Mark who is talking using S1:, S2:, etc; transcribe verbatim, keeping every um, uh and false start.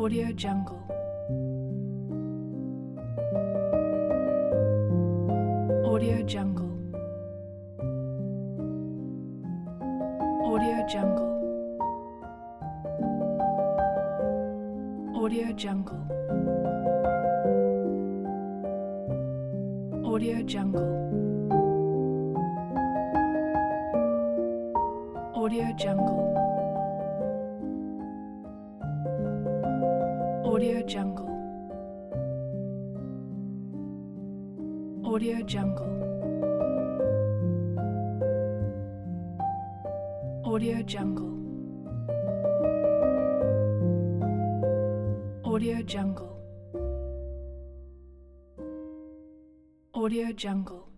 S1: Audio Jungle. Audio Jungle. Audio Jungle. Audio Jungle. Audio Jungle. Audio Jungle. Audio Jungle. Audio Jungle. Audio Jungle. Audio Jungle. Audio Jungle.